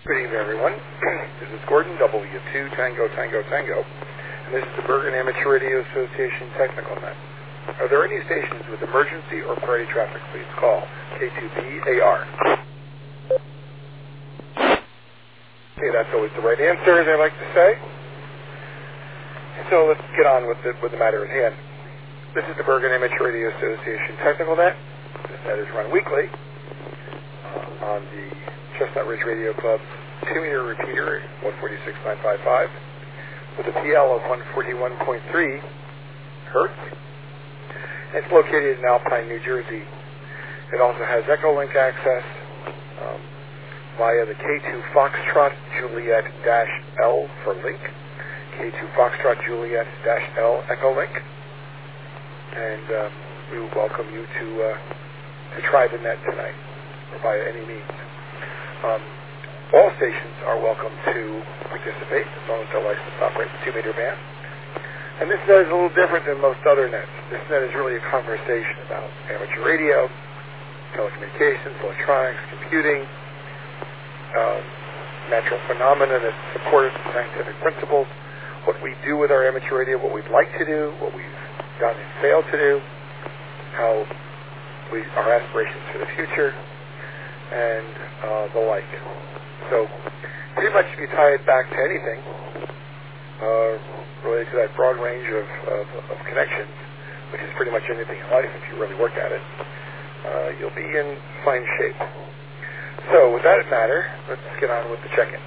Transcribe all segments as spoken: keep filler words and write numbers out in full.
Good evening, everyone. This is Gordon, W two Tango Tango Tango, and this is the Bergen Amateur Radio Association Technical Net. Are there any stations with emergency or priority traffic? Please call K two B A R. Okay, that's always the right answer, as I like to say. So let's get on with the, with the matter at hand. This is the Bergen Amateur Radio Association Technical Net. This net is run weekly uh, on the Chestnut Ridge Radio Club's two-meter repeater, one forty-six point nine five five, with a P L of one forty-one point three hertz. It's located in Alpine, New Jersey. It also has Echolink access um, via the K two Foxtrot Juliet L for link, K two Foxtrot Juliet L Echolink, and um, we would welcome you to uh, to try the net tonight, or by any means. Um, all stations are welcome to participate as long as they're licensed to operate the two-meter band. And this net is a little different than most other nets. This net is really a conversation about amateur radio, telecommunications, electronics, computing, um, natural phenomena that support scientific principles, what we do with our amateur radio, what we'd like to do, what we've done and failed to do, how we, our aspirations for the future, and uh, the like. So pretty much if you tie it back to anything uh, related to that broad range of, of, of connections, which is pretty much anything in life if you really work at it, uh, you'll be in fine shape. So with that matter, let's get on with the check-in.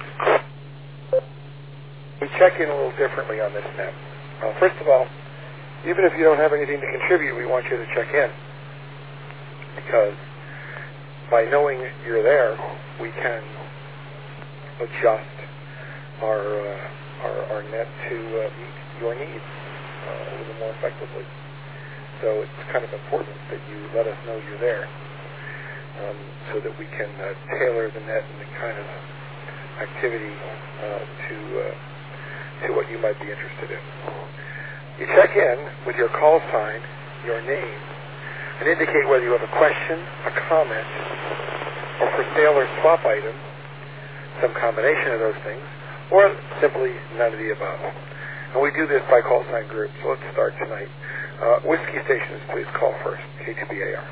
We check in a little differently on this net. Uh, first of all, even if you don't have anything to contribute, we want you to check in, because by knowing you're there, we can adjust our uh, our, our net to uh, meet your needs uh, a little more effectively. So it's kind of important that you let us know you're there, um, so that we can uh, tailor the net and the kind of activity uh, to uh, to what you might be interested in. You check in with your call sign, your name, and indicate whether you have a question, a comment, or for sale or swap item, some combination of those things, or simply none of the above. And we do this by call sign group, so let's start tonight. Uh, whiskey stations, please call first, K two B A R.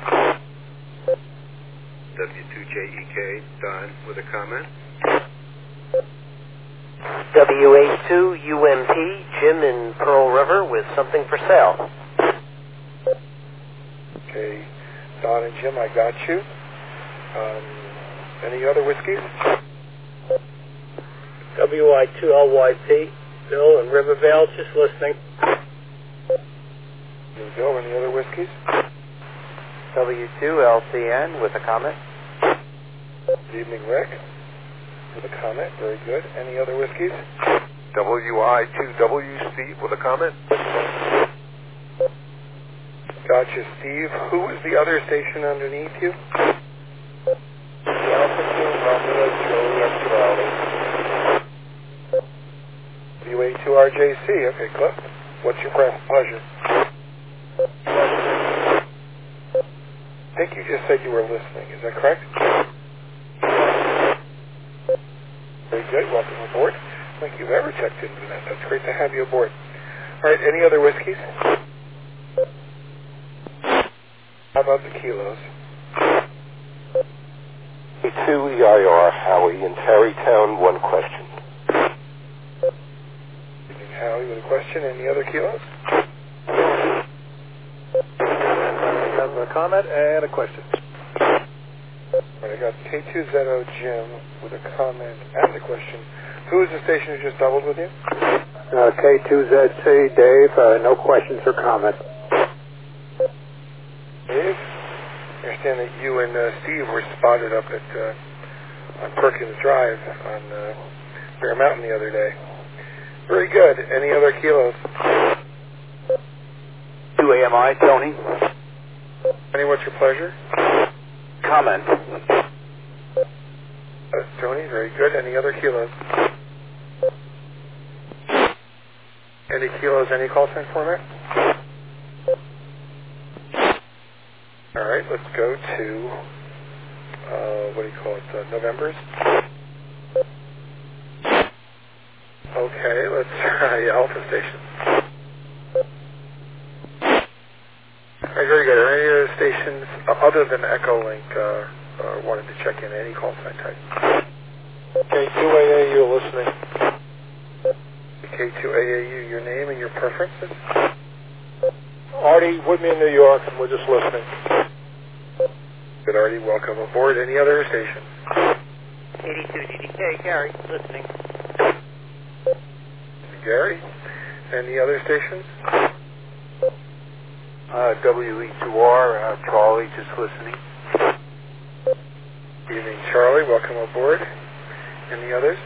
W two J E K, Don, with a comment. W A two U M P, Jim in Pearl River, with something for sale. Okay, Don and Jim, I got you. Um, any other whiskeys? W I two L Y P, Bill in Rivervale, just listening. Bill, any other whiskeys? W two L C N with a comment. Good evening, Rick. With a comment, very good. Any other whiskeys? W I two W C with a comment. Gotcha, Steve. Who was the other station underneath you? W A two R J C. Okay, Cliff. What's your press pleasure? I think you just said you were listening. Is that correct? Very good. Welcome aboard. I think you've ever checked into that. That's great to have you aboard. All right, any other whiskeys? How about the kilos? two E I R, Howie, in Tarrytown, one question. Evening, Howie, with a question. Any other kilos? I have a comment and a question. All right, I got K two Z O Jim with a comment and a question. Who is the station who just doubled with you? Uh, K two Z C, Dave, uh, no questions or comments. Dave? I understand that you and uh, Steve were spotted up at uh, on Perkins Drive on uh, Bear Mountain the other day. Very good. Any other kilos? two A M I, Tony. Tony, what's your pleasure? Comment. Uh, Tony, very good. Any other kilos? Any kilos, any call sign format? All right, let's go to, uh, what do you call it, uh, November's. Echo station. All right, very good. Are any other stations uh, other than Echo Link uh, uh, wanted to check in? Any call sign type? K two A A U listening. K two A A U, your name and your preferences? Artie, with me in New York, and we're just listening. Good, Artie. Welcome aboard. Any other station? eighty-two D D K, Gary, listening. Gary? Any other stations? Uh, W E two R, uh, Charlie, just listening. Evening, Charlie. Welcome aboard. Any others?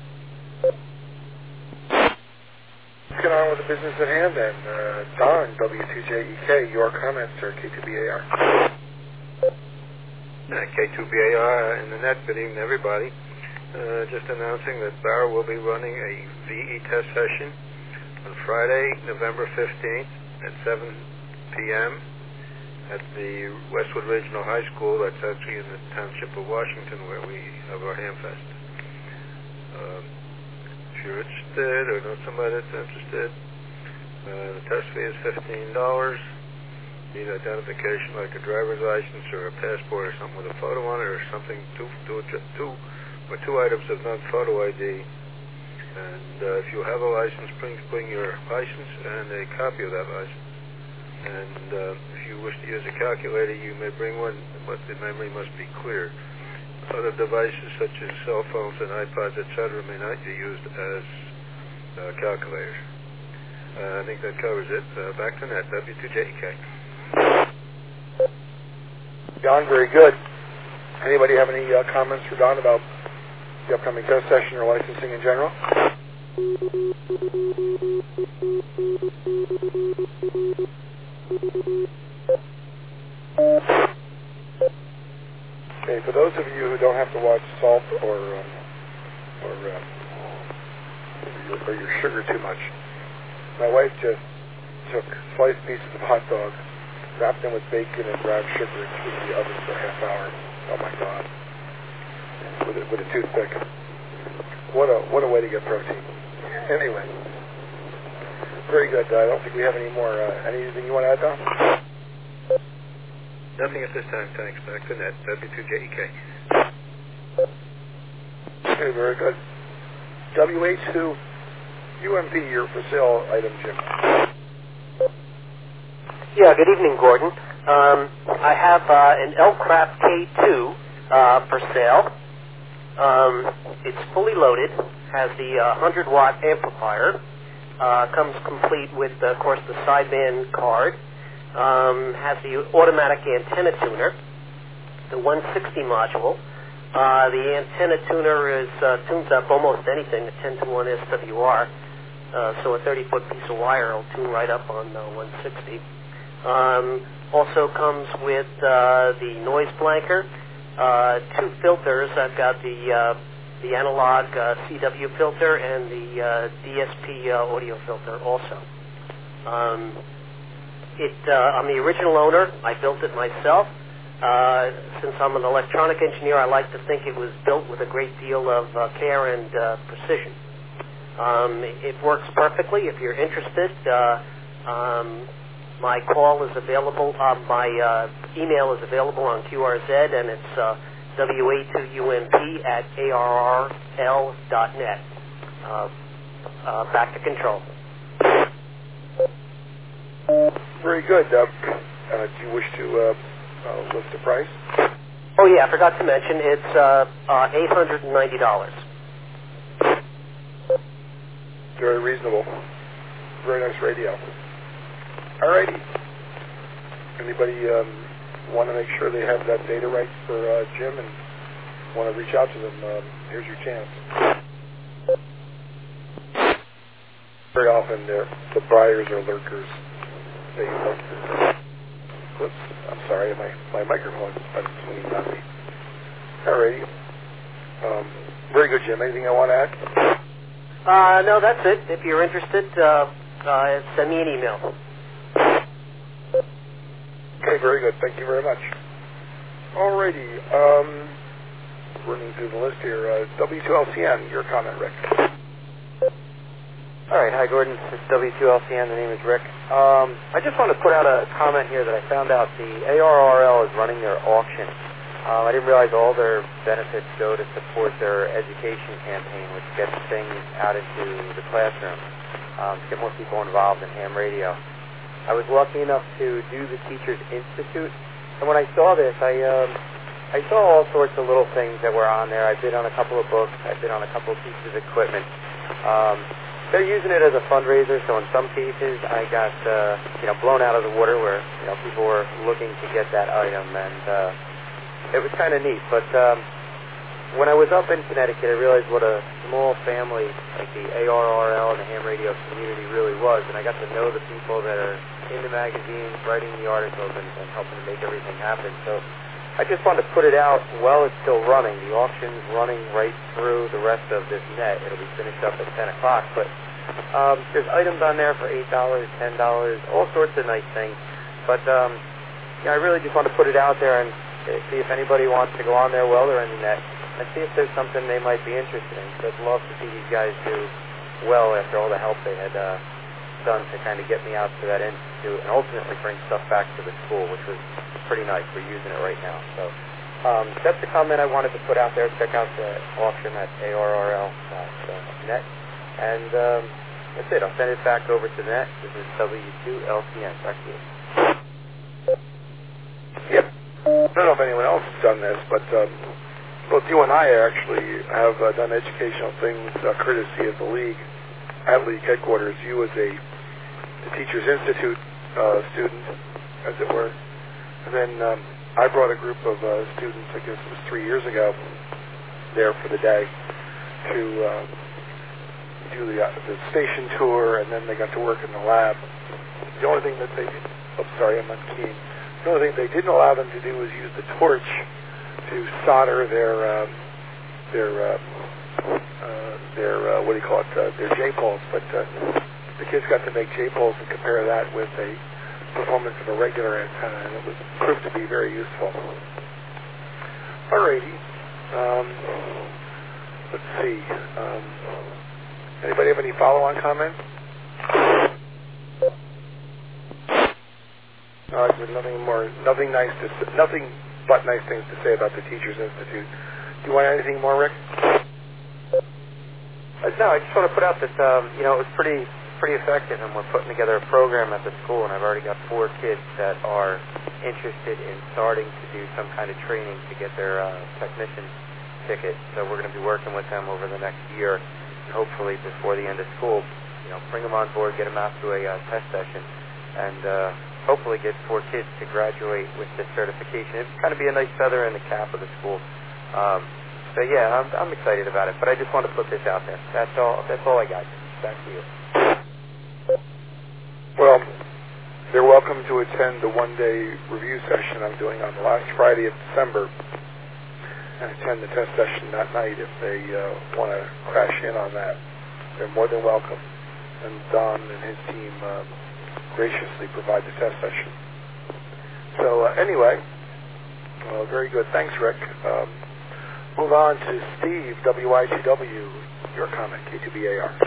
What's going on with the business at hand then? Uh, Don, W two J E K, your comments, sir, K two B A R. Uh, K two B A R in the net, good evening everybody. Uh, just announcing that Barra will be running a V E test session on Friday, November fifteenth at seven p.m. at the Westwood Regional High School. That's actually in the township of Washington where we have our Hamfest. Um, if you're interested or know somebody that's interested, uh, the test fee is fifteen dollars. Need identification like a driver's license or a passport or something with a photo on it or something, two, two, two, or two items of non-photo I D. And uh, if you have a license, please bring your license and a copy of that license. And uh, if you wish to use a calculator, you may bring one, but the memory must be clear. Other devices such as cell phones and iPods, et cetera, may not be used as uh, calculators. Uh, I think that covers it. Uh, back to net, W two J E K. Don, very good. Anybody have any uh, comments for Don about the upcoming test session or licensing in general? Okay, for those of you who don't have to watch salt or um, or, um, your, or your sugar too much, my wife just took sliced pieces of hot dog, wrapped them with bacon and brown sugar, and threw it in the oven for a half hour. Oh my God! With a, with a toothpick. What a what a way to get protein. Anyway, very good. Uh, I don't think we have any more. Uh, anything you want to add, Don? Nothing at this time, thanks. Back to net, W two J E K. Okay, very good. W H two U M P, your for sale item, Jim. Yeah, good evening, Gordon. Um, I have uh, an L-Craft K two uh, for sale. Um, it's fully loaded, has the uh, one hundred watt amplifier, uh, comes complete with, uh, of course, the sideband card, um, has the automatic antenna tuner, the one sixty module. Uh, the antenna tuner is uh, tunes up almost anything, the ten to one S W R, uh, so a thirty foot piece of wire will tune right up on uh, one sixty. Um, also comes with uh, the noise blanker, uh, two filters. I've got the uh, the analog uh, C W filter and the uh, D S P uh, audio filter also. Um, it, uh, I'm the original owner. I built it myself. Uh, since I'm an electronic engineer, I like to think it was built with a great deal of uh, care and uh, precision. Um, it works perfectly. If you're interested, uh, um, my call is available, uh, my uh, email is available on Q R Z, and it's uh, W A two U M P at A R R L dot net. Uh, uh, back to control. Very good. Uh, uh, do you wish to uh, uh, list the price? Oh, yeah, I forgot to mention, it's uh, uh, eight hundred ninety dollars. Very reasonable. Very nice radio. All righty. Anybody um, want to make sure they have that data right for uh, Jim and want to reach out to them? Um, here's your chance. Very often, they're, the buyers are lurkers. They lurkers. Whoops. I'm sorry. My my microphone is swinging on me. All righty. Um, very good, Jim. Anything I want to add? Uh, no, that's it. If you're interested, uh, uh, send me an email. Okay, very good. Thank you very much. Alrighty. Um, running through the list here. Uh, W two L C N, your comment, Rick. All right, hi Gordon, it's W two L C N, the name is Rick. Um, I just want to put out a comment here that I found out the A R R L is running their auction. Um, I didn't realize all their benefits go to support their education campaign, which gets things out into the classroom, um, to get more people involved in ham radio. I was lucky enough to do the Teachers Institute, and when I saw this, I um, I saw all sorts of little things that were on there. I bid on a couple of books, I bid on a couple of pieces of equipment. Um, They're using it as a fundraiser, so in some cases I got, uh, you know, blown out of the water where, you know, people were looking to get that item, and uh, it was kind of neat. But um, when I was up in Connecticut, I realized what a small family like the A R R L and the ham radio community really was, and I got to know the people that are in the magazines, writing the articles, and, and helping to make everything happen. So I just wanted to put it out while it's still running. The auction's running right through the rest of this net. It'll be finished up at ten o'clock, but um, there's items on there for eight dollars, ten dollars, all sorts of nice things. But um, yeah, I really just want to put it out there and see if anybody wants to go on there while they're in the net and see if there's something they might be interested in. So I'd love to see these guys do well after all the help they had uh, done to kind of get me out to that institute and ultimately bring stuff back to the school, which was pretty nice. We're using it right now. So um, that's the comment I wanted to put out there. Check out the auction at A R R L dot net. And um, that's it. I'll send it back over to the net. This is W two L C N. Back to you. Yep. I don't know if anyone else has done this, but um, both you and I actually have uh, done educational things uh, courtesy of the League, at League headquarters. You as a the Teachers Institute uh, student, as it were. And then um, I brought a group of uh, students, I guess it was three years ago, there for the day to uh, do the, uh, the station tour, and then they got to work in the lab. The only thing that they, oh, sorry, I'm unkeying. The only thing they didn't allow them to do was use the torch to solder their, um, their, uh, uh, their uh, what do you call it, uh, their J-poles. But uh, the kids got to make J-poles and compare that with a performance of a regular antenna, and it was proved to be very useful. Alrighty. Um, let's see. Um, anybody have any follow-on comments? Uh, with nothing more, nothing nice to, nothing but nice things to say about the Teachers Institute. Do you want anything more, Rick? Uh, no, I just want to put out that um, you know it was pretty. pretty effective, and we're putting together a program at the school, and I've already got four kids that are interested in starting to do some kind of training to get their uh, technician ticket. So we're going to be working with them over the next year, and hopefully before the end of school, you know, bring them on board, get them out to a uh, test session, and uh, hopefully get four kids to graduate with this certification. It'd kind of be a nice feather in the cap of the school. Um, so yeah, I'm, I'm excited about it, but I just want to put this out there. That's all. That's all I got. Back to you. Well, they're welcome to attend the one-day review session I'm doing on the last Friday of December and attend the test session that night if they uh, want to crash in on that. They're more than welcome. And Don and his team uh, graciously provide the test session. So uh, anyway, uh, very good. Thanks, Rick. Um, move on to Steve, W I T W. Your comment, K two B A R.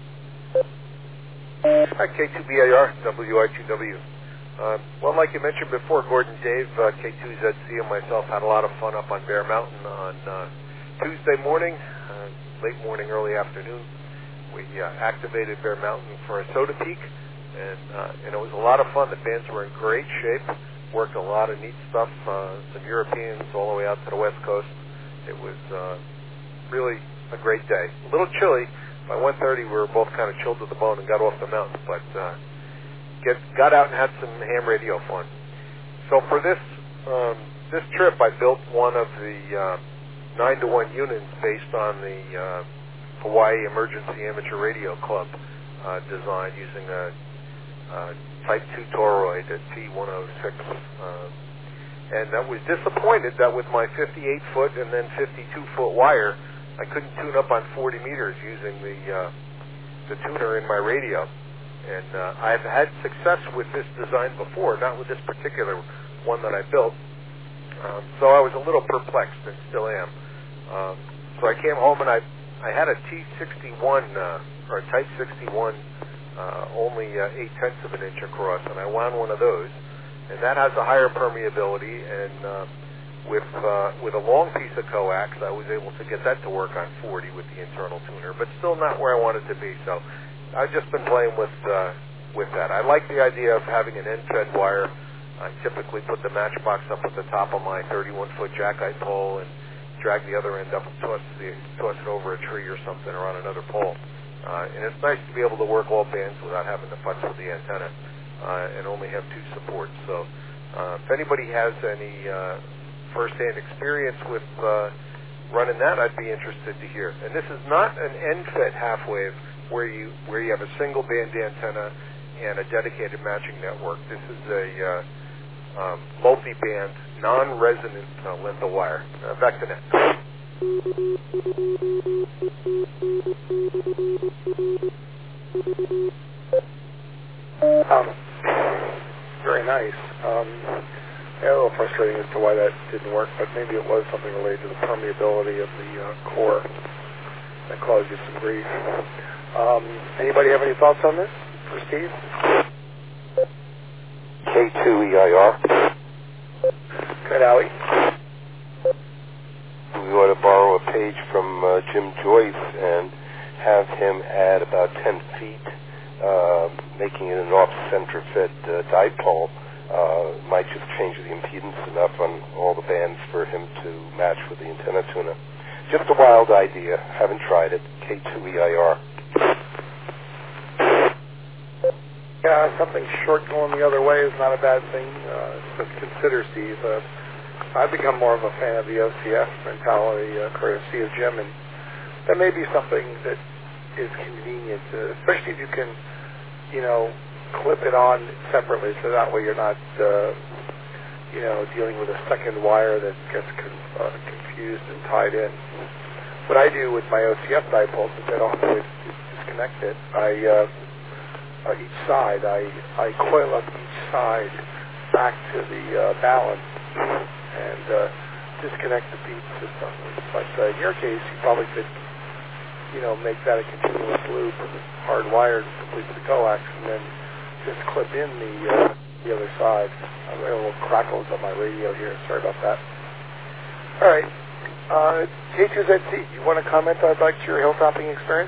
Hi, K two B A R, W I T W. Uh, well, like you mentioned before, Gordon, Dave, uh, K two Z C, and myself had a lot of fun up on Bear Mountain on uh, Tuesday morning, uh, late morning, early afternoon. We uh, activated Bear Mountain for a soda peak, and uh, and it was a lot of fun. The bands were in great shape, worked a lot of neat stuff, uh, some Europeans all the way out to the West Coast. It was uh, really a great day. A little chilly. By one thirty, we were both kind of chilled to the bone and got off the mountain, but uh, get, got out and had some ham radio fun. So for this um, this trip, I built one of the uh, nine to one units based on the uh, Hawaii Emergency Amateur Radio Club uh, design using a, a Type two toroid at T one oh six. Uh, and I was disappointed that with my fifty-eight foot and then fifty-two foot wire, I couldn't tune up on forty meters using the uh, the tuner in my radio. And uh, I've had success with this design before, not with this particular one that I built. Um, so I was a little perplexed and still am. Um, so I came home and I, I had a T sixty-one uh, or a Type sixty-one, uh, only uh, eight tenths of an inch across, and I wound one of those, and that has a higher permeability. And uh, with uh, with a long piece of coax, I was able to get that to work on forty with the internal tuner, but still not where I wanted to be. So I've just been playing with uh, with that. I like the idea of having an end-fed wire. I typically put the matchbox up at the top of my thirty-one foot jackknife pole and drag the other end up and toss, the, toss it over a tree or something or on another pole. Uh, and it's nice to be able to work all bands without having to futz with the antenna uh, and only have two supports. So uh, if anybody has any uh, first-hand experience with uh, running that, I'd be interested to hear. And this is not an end-fed half-wave where you where you have a single band antenna and a dedicated matching network. This is a uh, um, multi-band, non-resonant uh, length of wire. Uh, back to net. Um, very nice. Um, yeah, a little frustrating as to why that didn't work, but maybe it was something related to the permeability of the uh, core that caused you some grief. Um, anybody have any thoughts on this for Steve? K two E I R. Good, Howie. We ought to borrow a page from uh, Jim Joyce and have him add about ten feet, uh, making it an off-center fed uh, dipole. Uh, might just change the impedance enough on all the bands for him to match with the antenna tuner. Just a wild idea. Haven't tried it. K two E I R. Yeah, something short going the other way is not a bad thing uh, to consider, Steve. Uh, I've become more of a fan of the O C F mentality, uh, courtesy of Jim, and that may be something that is convenient, uh, especially if you can, you know, clip it on separately, so that way you're not, uh, you know, dealing with a second wire that gets con- uh, confused and tied in. What I do with my O C F dipoles is I don't always disconnect it. I uh, Uh, each side, I, I coil up each side back to the uh, balance and uh, disconnect the bead system. But uh, in your case, you probably could, you know, make that a continuous loop, hardwired complete to the coax, and then just clip in the uh, the other side. I've got a little crackles on my radio here. Sorry about that. All right. Uh, K two Z C, do you want to comment on like your hilltopping experience?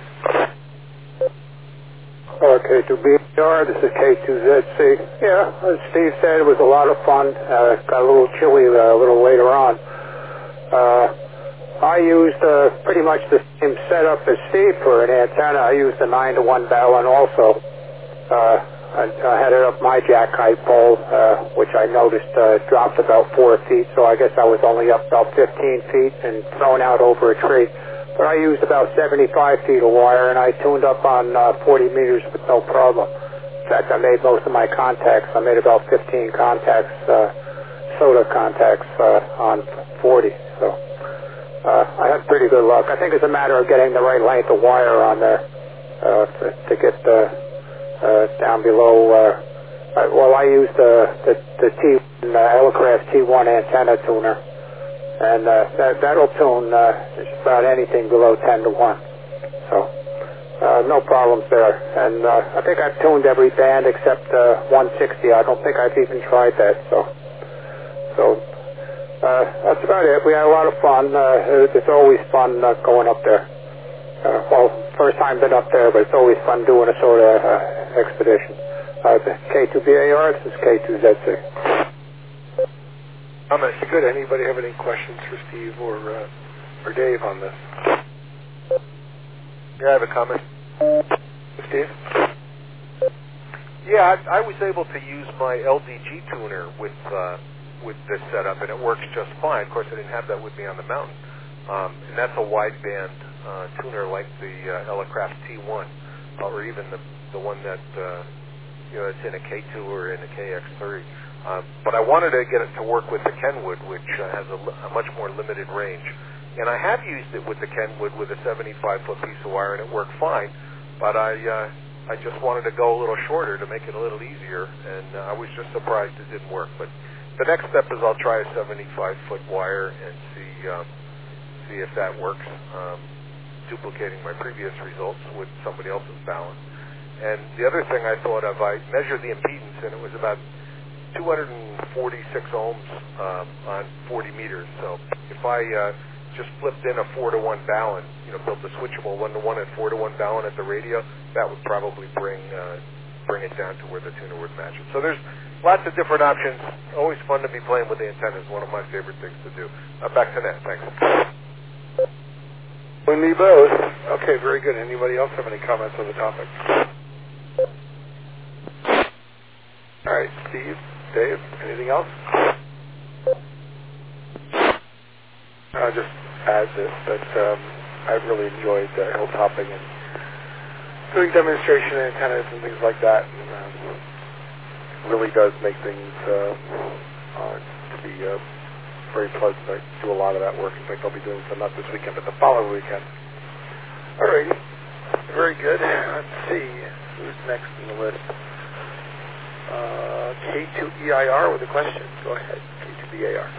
Uh, K two B R, this is K two Z C. Yeah, as Steve said, it was a lot of fun. Uh, got a little chilly uh, a little later on. Uh, I used uh, pretty much the same setup as Steve for an antenna. I used a nine to one Ballon also. Uh, I, I had it up my jack height pole, uh, which I noticed uh, dropped about four feet, so I guess I was only up about fifteen feet and thrown out over a tree. But I used about seventy-five feet of wire, and I tuned up on uh, forty meters with no problem. In fact, I made most of my contacts. I made about fifteen contacts, uh, soda contacts uh, on forty. So uh, I had pretty good luck. I think it's a matter of getting the right length of wire on there uh, to, to get the, uh, down below. Uh, I, well, I used the, the, the T, uh, Elecraft T one antenna tuner. And uh, that, that'll tune uh, just about anything below ten to one. So, uh, no problems there. And uh, I think I've tuned every band except uh, one sixty. I don't think I've even tried that. So, so uh, that's about it. We had a lot of fun. Uh, it's always fun uh, going up there. Uh, well, first time been up there, but it's always fun doing a sort of uh, expedition. Uh, K two B A R, this is K two Z C. Comments. Good. Anybody have any questions for Steve or uh, or Dave on this? Yeah, I have a comment. Steve? Yeah, I, I was able to use my L D G tuner with uh, with this setup, and it works just fine. Of course, I didn't have that with me on the mountain, um, and that's a wideband uh, tuner like the uh, Elecraft T one, uh, or even the the one that uh, you know it's in a K two or in a K X three. Um, but I wanted to get it to work with the Kenwood, which uh, has a, a much more limited range. And I have used it with the Kenwood with a seventy-five foot piece of wire, and it worked fine. But I uh, I just wanted to go a little shorter to make it a little easier, and uh, I was just surprised it didn't work. But the next step is I'll try a seventy-five foot wire and see um, see if that works. Um, duplicating my previous results with somebody else's balance. And the other thing I thought of, I measured the impedance, and it was about two hundred forty-six ohms um, on forty meters. So if I uh, just flipped in a four to one balun, you know, built a switchable one to one and four to one balun at the radio, that would probably bring uh, bring it down to where the tuner would match it. So there's lots of different options. Always fun to be playing with the antennas. One of my favorite things to do. Uh, back to Nat. Thanks. We me both. Okay, very good. Anybody else have any comments on the topic? All right, Steve, Dave, anything else? I'll just add this, that um, I've really enjoyed uh, hilltopping and doing demonstration antennas and things like that. And, um, really does make things uh, uh, to be uh, very pleasant. I do a lot of that work. In fact, I'll be doing some not this weekend, but the following weekend. All right, very good. Let's see who's next in the list. Uh, K two E I R with a question. Go ahead, K two E I R.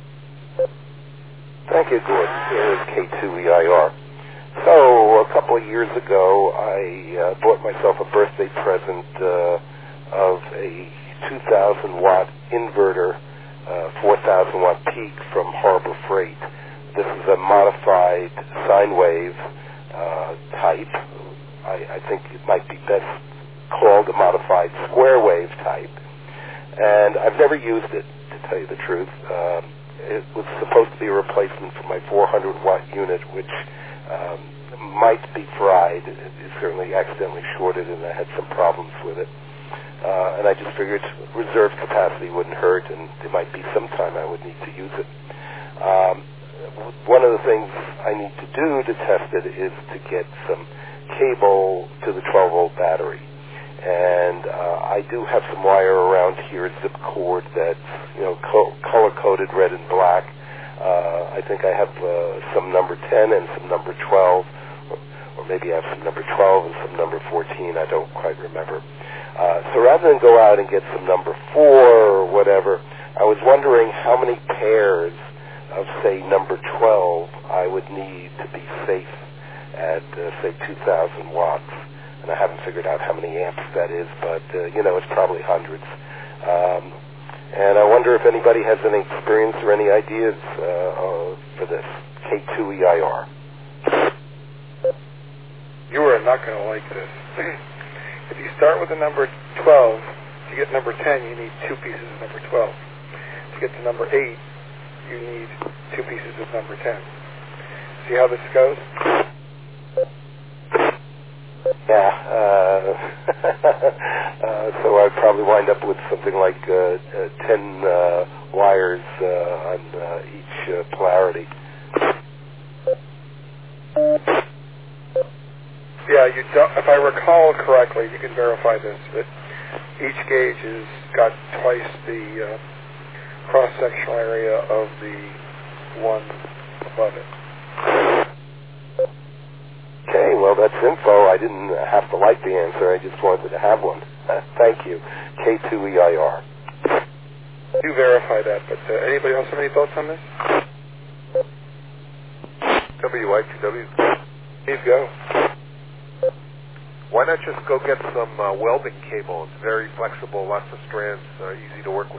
Thank you, Gordon. Here is K two E I R. So, a couple of years ago, I uh, bought myself a birthday present uh, of a two thousand watt inverter, uh, four thousand watt peak from Harbor Freight. This is a modified sine wave uh, type. I, I think it might be best called a modified square wave type. And I've never used it, to tell you the truth. Um, it was supposed to be a replacement for my four hundred watt unit, which um, might be fried. It, it certainly accidentally shorted, and I had some problems with it. Uh, and I just figured reserve capacity wouldn't hurt, and there might be some time I would need to use it. Um, one of the things I need to do to test it is to get some cable to the twelve volt battery. And uh, I do have some wire around here, zip cord that's, you know, co- color-coded red and black. Uh, I think I have uh, some number ten and some number twelve, or, or maybe I have some number twelve and some number fourteen. I don't quite remember. Uh, so rather than go out and get some number four or whatever, I was wondering how many pairs of, say, number twelve I would need to be safe at, uh, say, two thousand watts. And I haven't figured out how many amps that is, but, uh, you know, it's probably hundreds. Um, and I wonder if anybody has any experience or any ideas uh, uh, for this K two E I R. You are not going to like this. If you start with the number twelve, to get number ten, you need two pieces of number twelve. To get to number eight, you need two pieces of number ten. See how this goes? Yeah, uh, uh, so I'd probably wind up with something like uh, uh, ten uh, wires uh, on uh, each uh, polarity. Yeah, you don't, if I recall correctly, you can verify this, that each gauge has got twice the uh, cross-sectional area of the one above it. Okay, well, that's info. I didn't have to like the answer. I just wanted to have one. Uh, thank you. K two E I R. You verify that, but uh, anybody else have any thoughts on this? W I T W. Please go. Why not just go get some uh, welding cable? It's very flexible, lots of strands, uh, easy to work with.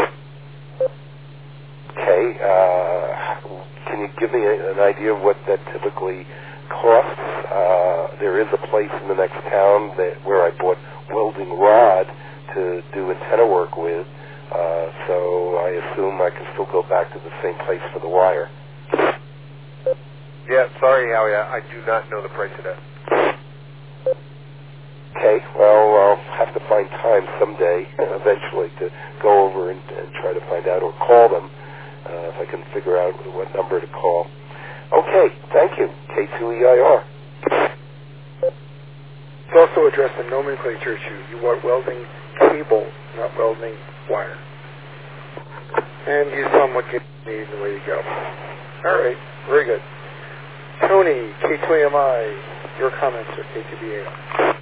Okay, uh, can you give me a, an idea of what that typically costs? Uh, there is a place in the next town that where I bought welding rod to do antenna work with, uh, so I assume I can still go back to the same place for the wire. Yeah, sorry, Howie, I, I do not know the price of that. Okay, well, I'll have to find time someday, eventually, to go over and, and try to find out, or call them, uh, if I can figure out what number to call. Okay, thank you. K two E I R. It's also addressed a nomenclature issue. You want welding cable, not welding wire. And you somewhat get need the way you go. All right, very good. Tony, K two A M I, your comments are K two B A R.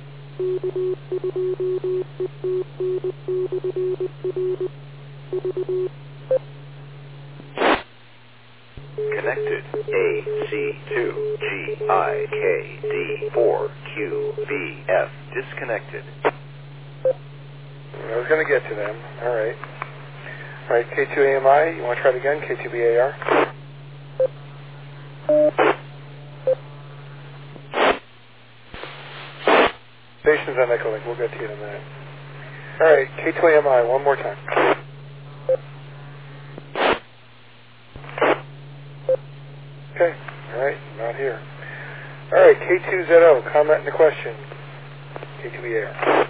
Connected. A C two G I K D four Q B F. Disconnected. I was going to get to them. All right. All right, K two A M I, you want to try it again? K two B A R? Stations on Echolink. We'll get to you in a minute. All right, K two A M I, one more time. Okay. All right, not here. All right, K two Z O, comment in the question. K two B A R.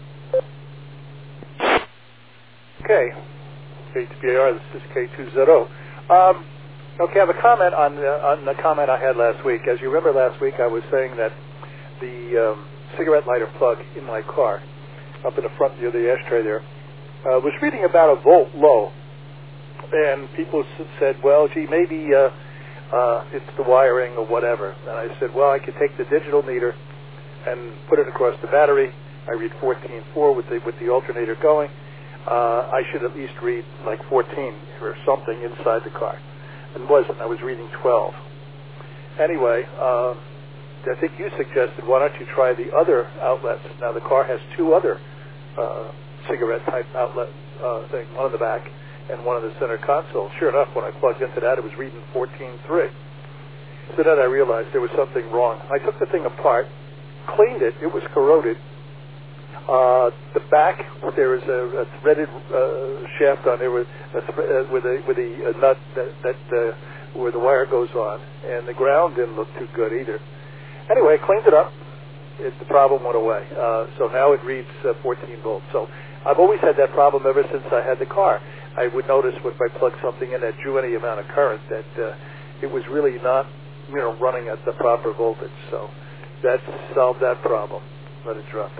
Okay. K two B A R, this is K two Z O. Um, okay, I have a comment on the, on the comment I had last week. As you remember last week, I was saying that the um, cigarette lighter plug in my car, up in the front near the ashtray there, uh, was reading about a volt low. And people s- said, well, gee, maybe uh, uh, it's the wiring or whatever. And I said, well, I could take the digital meter and put it across the battery. I read fourteen point four with the, with the alternator going. Uh, I should at least read like fourteen or something inside the car. And wasn't. I was reading twelve. Anyway, uh, I think you suggested, why don't you try the other outlets? Now, the car has two other uh, cigarette-type outlet uh, things, one in the back and one in the center console. Sure enough, when I plugged into that, it was reading fourteen point three. So then I realized there was something wrong. I took the thing apart, cleaned it. It was corroded. Uh, the back, there is a, a threaded uh, shaft on there with a, th- uh, with a, with a, a nut that, that uh, where the wire goes on, and the ground didn't look too good either. Anyway, I cleaned it up. It, the problem went away. Uh, so now it reads uh, fourteen volts. So I've always had that problem ever since I had the car. I would notice if I plugged something in that drew any amount of current that uh, it was really not, you know, running at the proper voltage. So that solved that problem. Let it drop.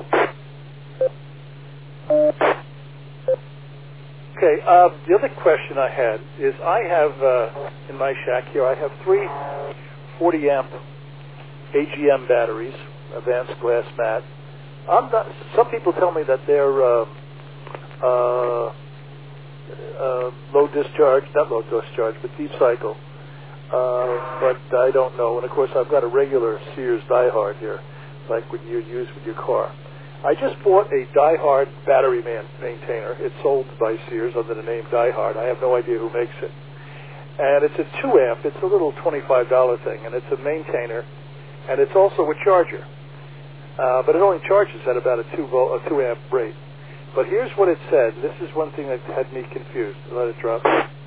Okay, uh, the other question I had is I have, uh, in my shack here, I have three forty amp A G M batteries, advanced glass mat. I'm not, some people tell me that they're uh, uh, uh, low discharge, not low discharge, but deep cycle. Uh, but I don't know. And of course, I've got a regular Sears Diehard here, like what you use with your car. I just bought a Diehard battery man maintainer. It's sold by Sears under the name Diehard. I have no idea who makes it. And it's a two amp. It's a little twenty-five dollar thing, and it's a maintainer, and it's also a charger. Uh, but it only charges at about a two volt, a two amp rate. But here's what it said. This is one thing that had me confused. Let it drop.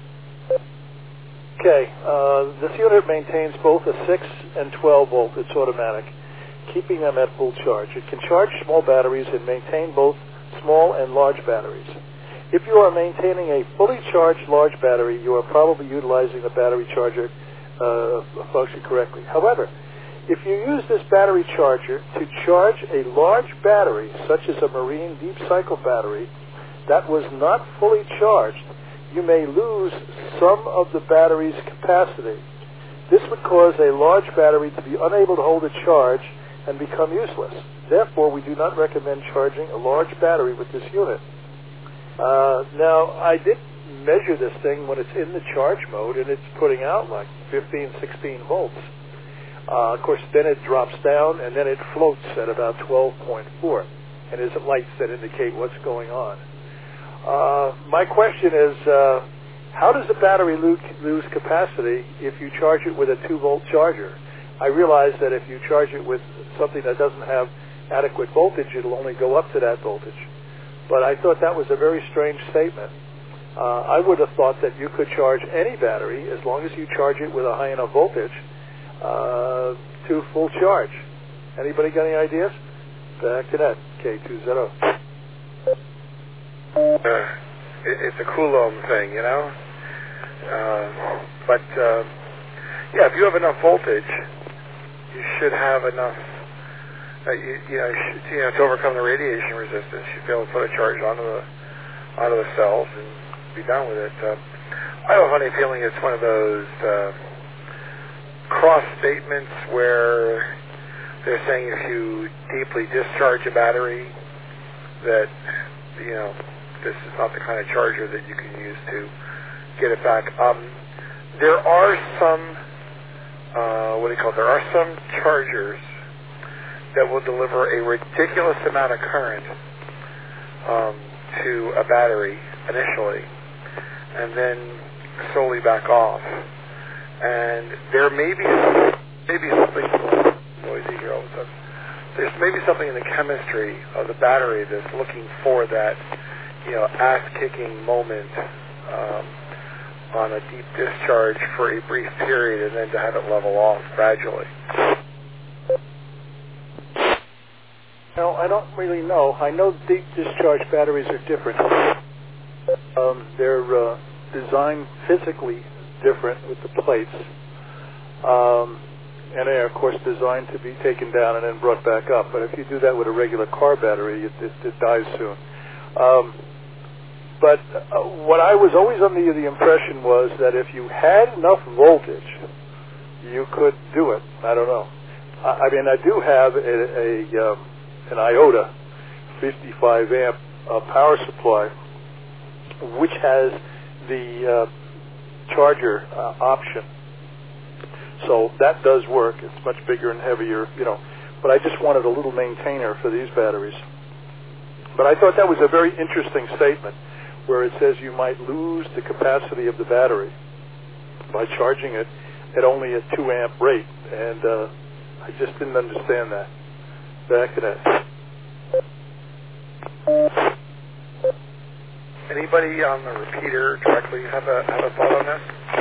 Okay, uh, this unit maintains both a six and twelve volt. It's automatic, keeping them at full charge. It can charge small batteries and maintain both small and large batteries. If you are maintaining a fully charged large battery, you are probably utilizing the battery charger uh, function correctly. However, if you use this battery charger to charge a large battery, such as a marine deep cycle battery, that was not fully charged, you may lose some of the battery's capacity. This would cause a large battery to be unable to hold a charge and become useless. Therefore, we do not recommend charging a large battery with this unit. Uh, now, I did measure this thing when it's in the charge mode, and it's putting out like fifteen, sixteen volts. Uh, of course, then it drops down, and then it floats at about twelve point four, and there's lights that indicate what's going on. Uh, my question is, uh, how does a battery lose, lose capacity if you charge it with a two volt charger? I realize that if you charge it with something that doesn't have adequate voltage, it'll only go up to that voltage. But I thought that was a very strange statement. Uh, I would have thought that you could charge any battery as long as you charge it with a high enough voltage uh, to full charge. Anybody got any ideas? Back to that, K two Z O. Uh, it, it's a Coulomb thing, you know? Uh, but, uh, yeah, if you have enough voltage, you should have enough, uh, you, you, know, should, you know, to overcome the radiation resistance. You should be able to put a charge onto the, onto the cells and be done with it. Uh, I have a funny feeling it's one of those uh, cross statements where they're saying if you deeply discharge a battery that, you know, this is not the kind of charger that you can use to get it back. Um, there are some, uh, what do you call it? There are some chargers that will deliver a ridiculous amount of current um, to a battery initially, and then slowly back off. And there may be something, maybe something noisy here all of a sudden. There's maybe something in the chemistry of the battery that's looking for that, you know, ass-kicking moment um, on a deep discharge for a brief period, and then to have it level off gradually. No, I don't really know. I know deep discharge batteries are different. Um, they're uh, designed physically different with the plates. Um, and they are, of course, designed to be taken down and then brought back up. But if you do that with a regular car battery, it, it, it dies soon. Um, but uh, what I was always under the impression was that if you had enough voltage, you could do it. I don't know. I, I mean, I do have a, a um, an Iota fifty-five amp uh, power supply, which has the uh, charger uh, option. So that does work. It's much bigger and heavier, you know. But I just wanted a little maintainer for these batteries. But I thought that was a very interesting statement, where it says you might lose the capacity of the battery by charging it at only a two amp rate. And uh, I just didn't understand that back in it. Anybody on the repeater directly have a have a thought on this?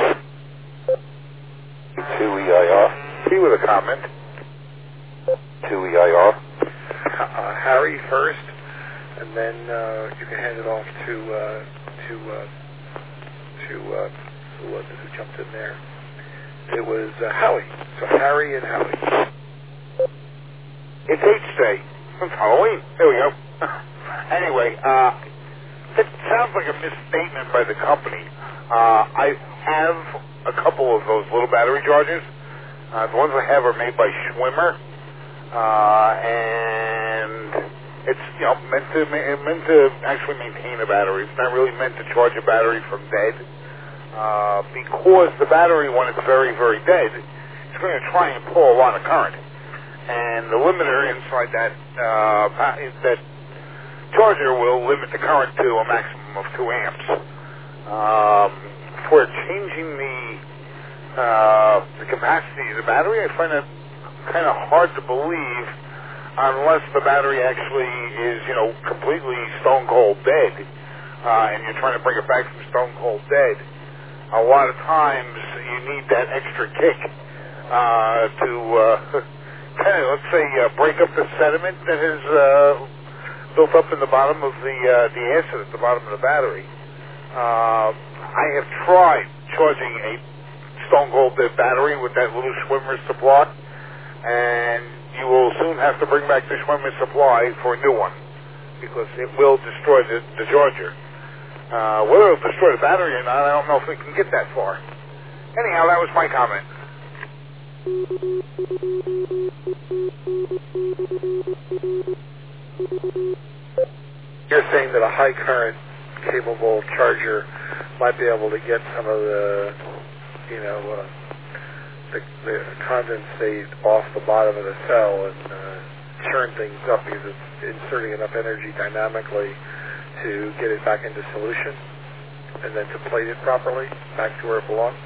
two E I R. He with a comment. two E I R. Uh, Harry first, and then uh, you can hand it off to uh, to uh, to uh, who was it who jumped in there? It was uh, Howie. So Harry and Howie. It's H Day. It's Halloween. There we go. Anyway, uh, it sounds like a misstatement by the company. Uh, I have a couple of those little battery chargers. Uh, the ones I have are made by Schwimmer, uh, and it's you know meant to meant to actually maintain a battery. It's not really meant to charge a battery from dead, uh, because the battery, when it's very very dead, it's going to try and pull a lot of current, and the limiter inside that uh, that charger will limit the current to a maximum of two amps. Um, for changing the uh, the capacity of the battery, I find it kind of hard to believe, unless the battery actually is, you know, completely stone cold dead, uh, and you're trying to bring it back from stone cold dead. A lot of times you need that extra kick uh, to uh, kind of, let's say, uh, break up the sediment that is uh, built up in the bottom of the uh, the acid at the bottom of the battery. Uh, I have tried charging a stone cold dead battery with that little Schwimmer supply, and you will soon have to bring back the Schwimmer supply for a new one, because it will destroy the, the charger. Uh, whether it'll destroy the battery or not, I don't know if we can get that far. Anyhow, that was my comment. You're saying that a high current capable charger might be able to get some of the, you know, uh, the, the condensate off the bottom of the cell and uh, churn things up, because it's inserting enough energy dynamically to get it back into solution, and then to plate it properly back to where it belongs.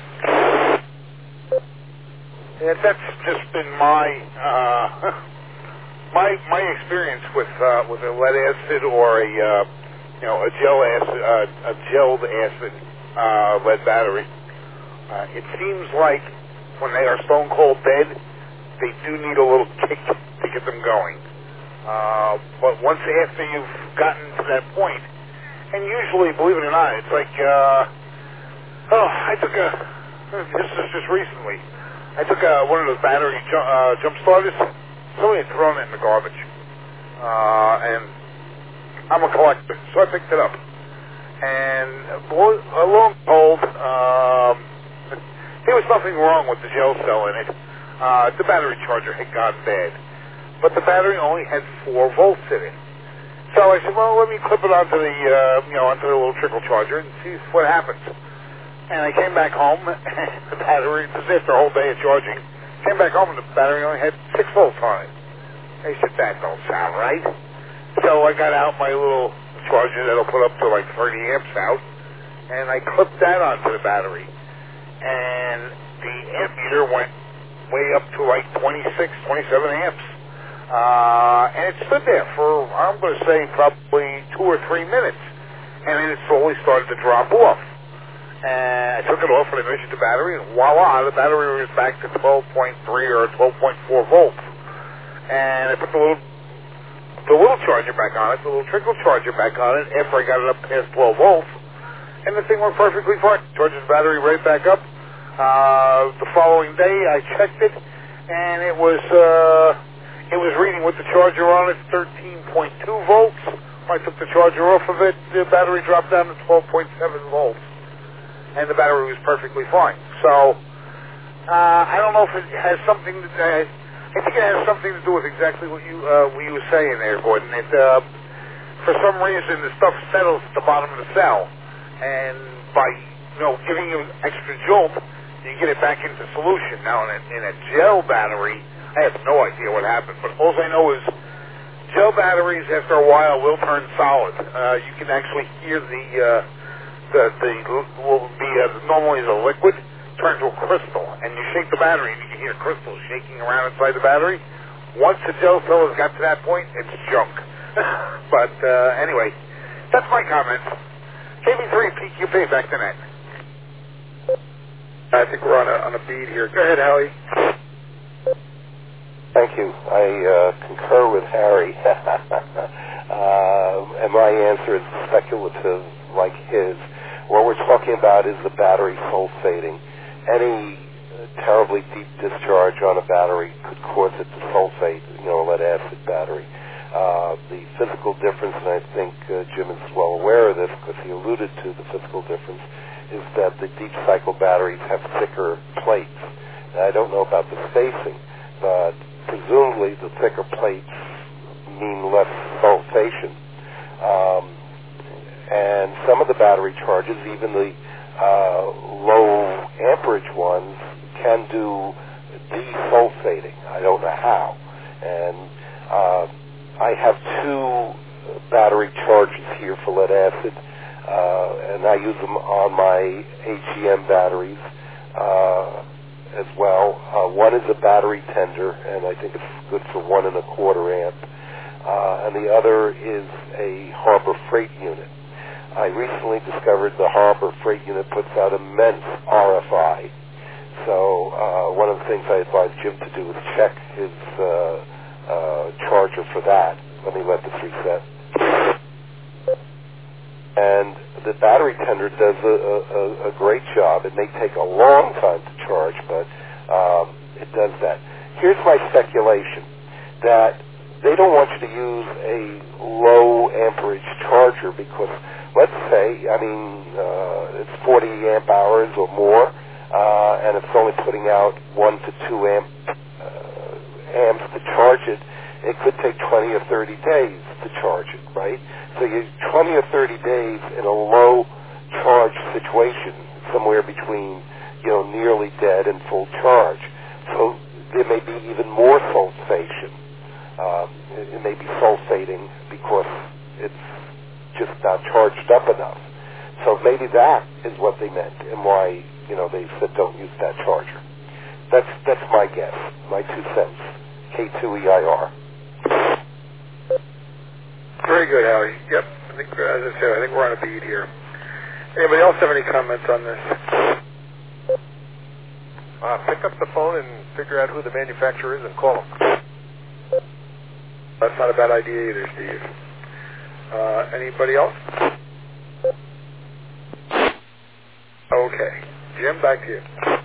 Yeah, that's just been my uh, my my experience with uh, with a lead acid or a uh, you know a gel acid uh, a gelled acid uh, lead battery. Uh, it seems like when they are stone cold dead, they do need a little kick to get them going. Uh, but once after you've gotten to that point, and usually, believe it or not, it's like uh, oh, I took a this is just recently. I took uh, one of those battery ju- uh, jump starters. Somebody had thrown it in the garbage. Uh, and I'm a collector, so I picked it up. And lo and behold, um, there was nothing wrong with the gel cell in it. Uh, the battery charger had gone bad. But the battery only had four volts in it. So I said, well, let me clip it onto the, uh, you know, onto the little trickle charger and see what happens. And I came back home, and the battery, this is after a whole day of charging, came back home and the battery only had six volts on it. I said, that don't sound right. So I got out my little charger that'll put up to like thirty amps out, and I clipped that onto the battery. And the amp meter went way up to like twenty-six, twenty-seven amps. Uh, and it stood there for, I'm going to say, probably two or three minutes. And then it slowly started to drop off. And I took it off and I measured the battery, and voila, the battery was back to twelve point three or twelve point four volts. And I put the little, the little charger back on it, the little trickle charger back on it, after I got it up past twelve volts. And the thing went perfectly fine. Charged the battery right back up. Uh, the following day, I checked it, and it was, uh, it was reading with the charger on it, thirteen point two volts. When I took the charger off of it, the battery dropped down to twelve point seven volts. And the battery was perfectly fine. So, uh, I don't know if it has something to, uh, I think it has something to do with exactly what you, uh, what you were saying there, Gordon. It, uh, for some reason, the stuff settles at the bottom of the cell. And by, you know, giving you an extra jolt, you get it back into solution. Now, in a, in a gel battery, I have no idea what happened, but all I know is gel batteries, after a while, will turn solid. Uh, you can actually hear the, uh, the, the, what would be uh, normally the liquid turn to a crystal, and you shake the battery, and you can hear crystals shaking around inside the battery. Once the gel cell has got to that point, it's junk. But, uh, anyway, that's my comments. K B three P Q P, back to net. I think we're on a, on a bead here. Go ahead, Howie. Thank you. I uh, concur with Harry. uh, and my answer is speculative like his. What we're talking about is the battery sulfating. Any uh, terribly deep discharge on a battery could cause it to sulfate, you know, a lead-acid battery. Uh, the physical difference, and I think uh, Jim is well aware of this because he alluded to the physical difference, is that the deep cycle batteries have thicker plates. Now, I don't know about the spacing, but presumably the thicker plates mean less sulfation. Um, and some of the battery charges, even the uh, low amperage ones, can do desulfating. I don't know how. And uh, I have two battery chargers here for lead acid, uh, and I use them on my H E M batteries uh, as well. Uh, one is a battery tender, and I think it's good for one and a quarter amp, uh, and the other is a Harbor Freight unit. I recently discovered the Harbor Freight unit puts out immense R F I, so uh, one of the things I advise Jim to do is check his uh, Uh, charger for that. Let me let this reset. And the battery tender does a, a, a great job. It may take a long time to charge, but um, it does that. Here's my speculation, that they don't want you to use a low amperage charger because, let's say, I mean, uh, it's forty amp hours or more, uh, and it's only putting out one to two amp amps to charge it. It could take twenty or thirty days to charge it, right? So you twenty or thirty days in a low charge situation, somewhere between, you know, nearly dead and full charge. So there may be even more sulfation. Um, it, it may be sulfating because it's just not charged up enough. So maybe that is what they meant and why, you know, they said don't use that charger. That's that's my guess, my two cents. K two E I R. Very good, Howie. Yep. I think, as I said, I think we're on a bead here. Anybody else have any comments on this? Uh, pick up the phone and figure out who the manufacturer is and call them. That's not a bad idea either, Steve. Uh, anybody else? Okay. Jim, back to you.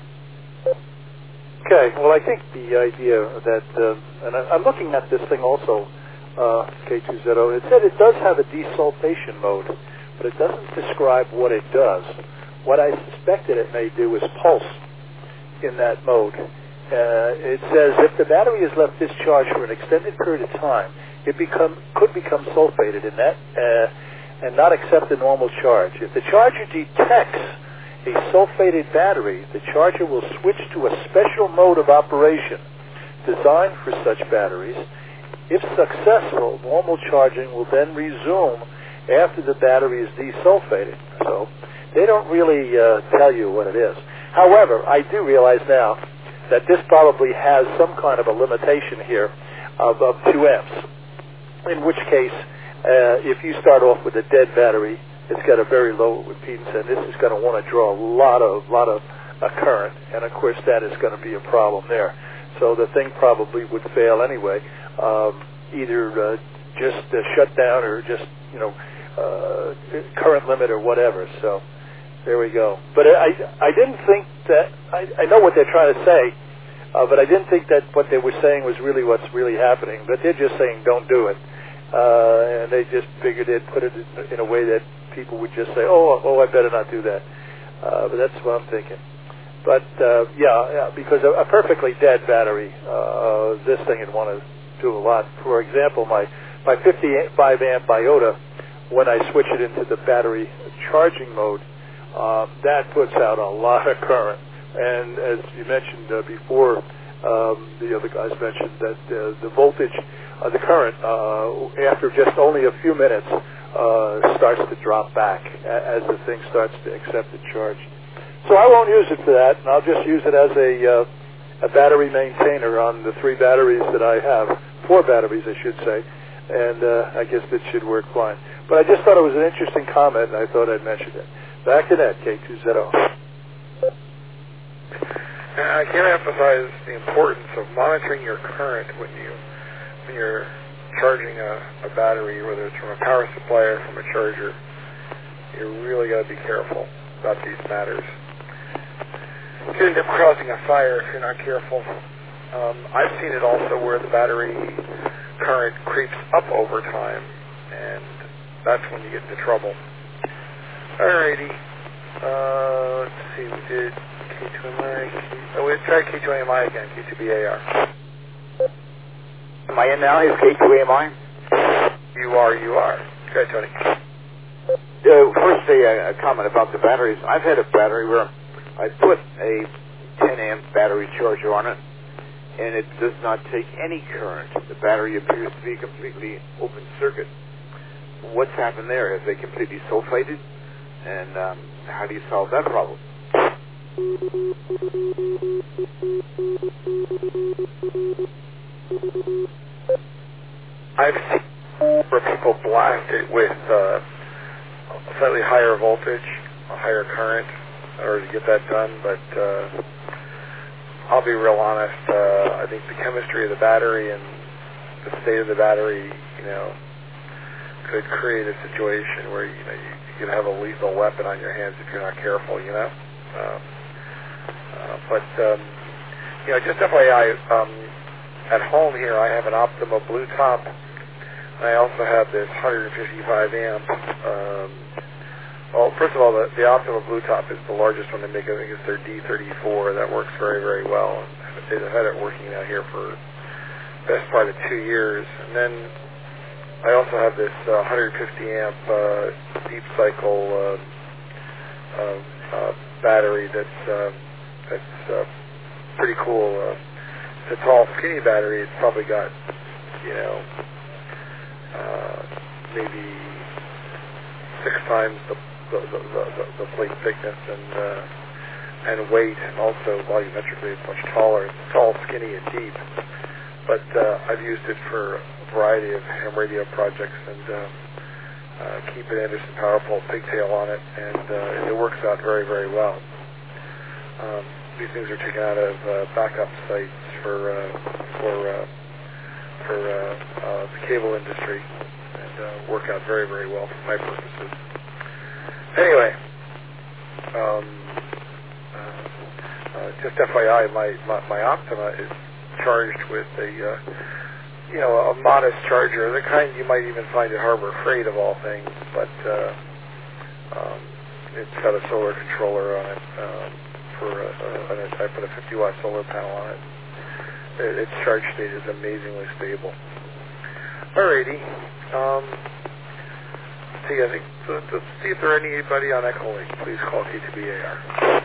Okay, well, I think the idea that, uh, and I, I'm looking at this thing also, uh, K two Z O, it said it does have a desulfation mode, but it doesn't describe what it does. What I suspected it may do is pulse in that mode. Uh, it says if the battery is left discharged for an extended period of time, it become could become sulfated in that uh, and not accept the normal charge. If the charger detects a sulfated battery, the charger will switch to a special mode of operation designed for such batteries. If successful, normal charging will then resume after the battery is desulfated. So they don't really uh, tell you what it is. However, I do realize now that this probably has some kind of a limitation here of, of two amps, in which case, uh, if you start off with a dead battery, it's got a very low impedance, and this is going to want to draw a lot of lot of uh, current, and of course that is going to be a problem there. So the thing probably would fail anyway, um, either uh, just uh, shut down or just you know uh, current limit or whatever. So there we go. But I I didn't think that I, I know what they're trying to say, uh, but I didn't think that what they were saying was really what's really happening. But they're just saying don't do it, uh, and they just figured they'd put it in a way that people would just say, oh, oh, I better not do that. Uh, but that's what I'm thinking. But, uh, yeah, yeah, because a, a perfectly dead battery, uh, this thing would want to do a lot. For example, my, my fifty-five amp Biota, when I switch it into the battery charging mode, uh, that puts out a lot of current. And as you mentioned uh, before, um, the other guys mentioned that uh, the voltage, uh, the current, uh, after just only a few minutes, Uh, starts to drop back as the thing starts to accept the charge. So I won't use it for that, and I'll just use it as a, uh, a battery maintainer on the three batteries that I have, four batteries I should say, and uh, I guess it should work fine. But I just thought it was an interesting comment, and I thought I'd mention it. Back to that, K two Z O. I can't emphasize the importance of monitoring your current when you when you're charging a, a battery, whether it's from a power supply or from a charger. You really got to be careful about these matters. You could end up causing a fire if you're not careful. Um, I've seen it also where the battery current creeps up over time, and that's when you get into trouble. Alrighty. Uh, let's see, we did K two M I. K, oh, we tried K two M I again, K two B A R. Am I in now? Is K two A M I? You are, you are. Go ahead, Tony. Uh, first, a, a comment about the batteries. I've had a battery where I put a ten amp battery charger on it, and it does not take any current. The battery appears to be completely open circuit. What's happened there? Have they completely sulfated? And um, how do you solve that problem? I've seen where people blast it with uh, slightly higher voltage, a higher current, in order to get that done, but uh, I'll be real honest, uh, I think the chemistry of the battery and the state of the battery, you know, could create a situation where, you know, you, you could have a lethal weapon on your hands if you're not careful, you know. Uh, uh, but, um, you know, just F Y I, um, at home here I have an Optima Blue Top. I also have this one fifty-five amp. Um, well, first of all, the, the Optima Blue Top is the largest one they make. I think it's their D thirty-four. That works very, very well. They've had it working out here for the best part of two years. And then I also have this uh, one fifty amp uh, deep cycle uh, uh, uh, battery that's uh, that's uh, pretty cool. Uh, it's a tall, skinny battery. It's probably got, you know, uh, maybe six times the the, the, the, the plate thickness and uh, and weight, and also volumetrically it's much taller. It's tall, skinny, and deep. But uh, I've used it for a variety of ham radio projects, and uh, uh, keep an Anderson Powerpole pigtail on it, and uh, it works out very, very well. Um, these things are taken out of uh, backup sites for uh, for uh, for uh, uh, the cable industry, and uh, work out very, very well for my purposes. Anyway, um, uh, uh, just F Y I, my, my my Optima is charged with a uh, you know a modest charger, the kind you might even find at Harbor Freight of all things, but uh, um, it's got a solar controller on it. Um, for a, a, a, I put a fifty watt solar panel on it. it. Its charge state is amazingly stable. Alrighty. Um, see, I think, let's, let's see if there are anybody on Echolink. Please call K two B A R.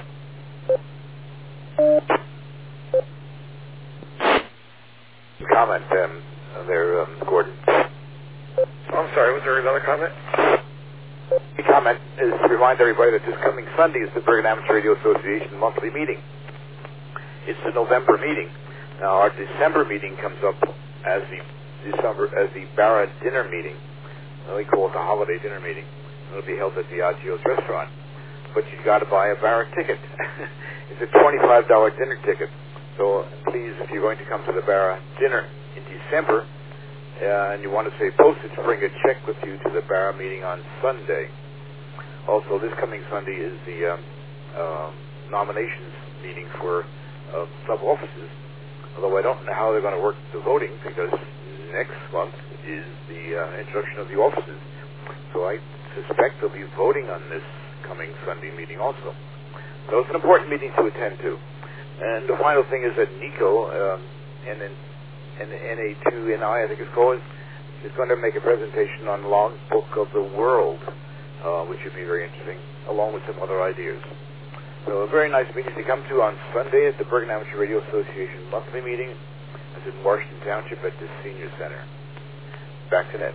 Comment um, there, um, Gordon. Oh, I'm sorry, was there another comment? The comment is to remind everybody that this coming Sunday is the Bergen Amateur Radio Association monthly meeting. It's the November meeting. Now, our December meeting comes up as the December as the Barra dinner meeting. We call it the holiday dinner meeting. It'll be held at the Agios restaurant. But you've got to buy a Barra ticket. It's a twenty-five dollars dinner ticket. So please, if you're going to come to the Barra dinner in December, uh, and you want to save postage, bring a check with you to the Barra meeting on Sunday. Also, this coming Sunday is the um, uh, nominations meeting for uh, sub-offices. Although I don't know how they're going to work the voting, because next month is the uh, introduction of the offices. So I suspect they'll be voting on this coming Sunday meeting also. So it's an important meeting to attend to. And the final thing is that Nico, um, and then and N A two N I, I think it's called, is going to make a presentation on Logbook of the World, uh, which should be very interesting, along with some other ideas. So a very nice meeting to come to on Sunday at the Bergen Amateur Radio Association monthly meeting. It's in Washington Township at the Senior Center. Back to Ned.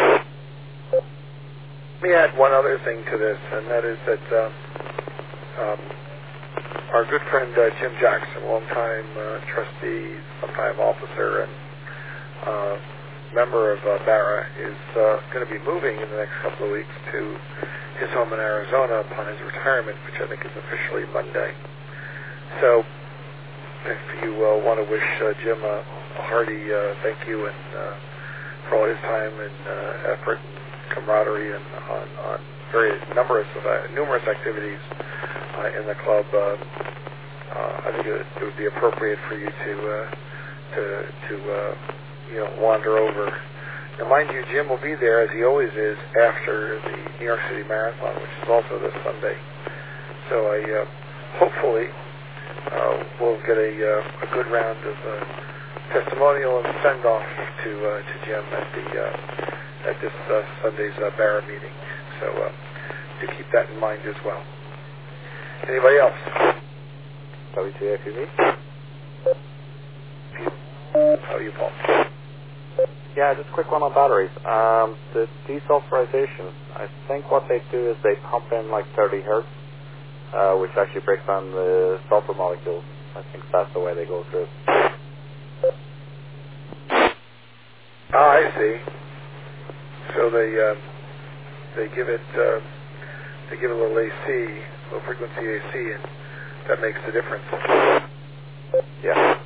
Let me add one other thing to this, and that is that uh, um, our good friend uh, Jim Jackson, longtime uh, trustee, sometime officer, and uh, member of uh, Barra, is uh, going to be moving in the next couple of weeks to his home in Arizona upon his retirement, which I think is officially Monday. So if you uh, want to wish uh, Jim a, a hearty uh, thank you and uh, for all his time and uh, effort and camaraderie and on, on very numerous of, uh, numerous activities uh, in the club, uh, uh, I think it, it would be appropriate for you to uh, to to uh, you know wander over. Now, mind you, Jim will be there, as he always is, after the New York City Marathon, which is also this Sunday. So I uh, hopefully uh, we'll get a, uh, a good round of uh, testimonial and send-off to uh, to Jim at the uh, at this uh, Sunday's uh, Barra meeting. So uh, to keep that in mind as well. Anybody else? W T F U V? How are you, Paul? Yeah, just a quick one on batteries. Um, the desulfurization, I think what they do is they pump in like thirty hertz, uh, which actually breaks down the sulfur molecules. I think that's the way they go through it. Ah, I see. So they uh, they give it uh, they give it a little A C, low frequency A C, and that makes the difference. Yeah.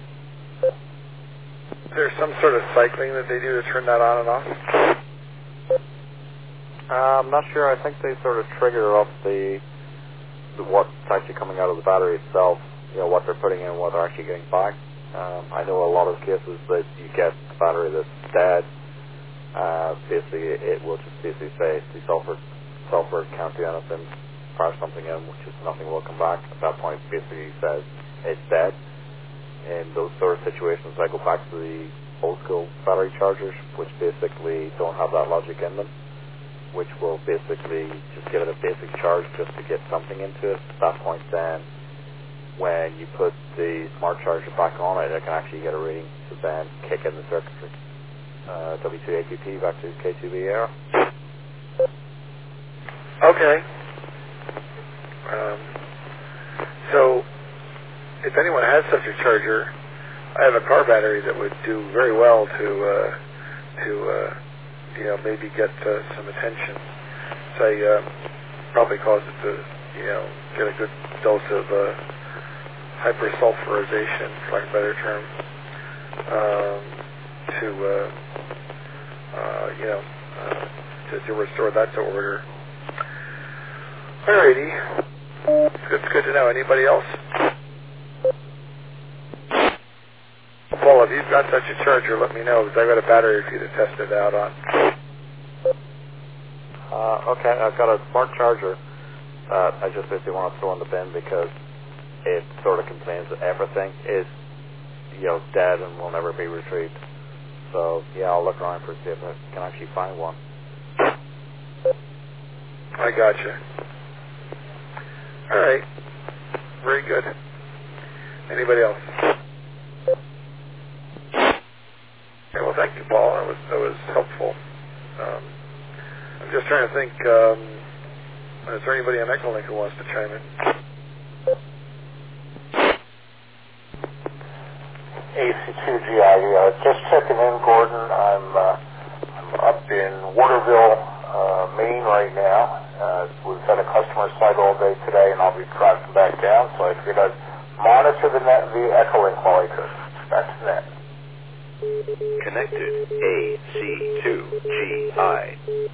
Is there some sort of cycling that they do to turn that on and off? Uh, I'm not sure. I think they sort of trigger off the, the what's actually coming out of the battery itself. You know, what they're putting in, what they're actually getting back. Um, I know a lot of cases that you get a battery that's dead. Uh, basically, it will just basically say the sulfur sulfur can't do anything. Fire something in, which is nothing will come back. At that point, basically says it's dead. In those sort of situations, I go back to the old school battery chargers, which basically don't have that logic in them, which will basically just give it a basic charge just to get something into it. At that point, then, when you put the smart charger back on it, it can actually get a reading to then kick in the circuitry. Uh, W two A Q T back to K two B A R. Okay. Um, so, if anyone has such a charger, I have a car battery that would do very well to uh, to uh, you know maybe get uh, some attention. Say uh, probably cause it to you know get a good dose of uh, hypersulfurization, for lack of a better term, um, to uh, uh, you know uh, to, to restore that to order. Alrighty, it's good, it's good to know. Anybody else? Paul, if you've got such a charger, let me know, because I've got a battery for you to test it out on. Uh, okay, I've got a smart charger that I just basically want to throw in the bin because it sort of contains that everything is, you know, dead and will never be retrieved. So, yeah, I'll look around for see if I can actually find one. I gotcha. All right. Very good. Anybody else? Okay, well, thank you, Paul. That was that was helpful. Um, I'm just trying to think. Um, is there anybody on Echolink who wants to chime in? A C two G I, uh, just checking in, Gordon. I'm uh, I'm up in Waterville, uh, Maine right now. Uh, we've had a customer site all day today, and I'll be driving back down, so I figured I'd monitor the net via Echolink while I could. That's net. Connected A C two G I.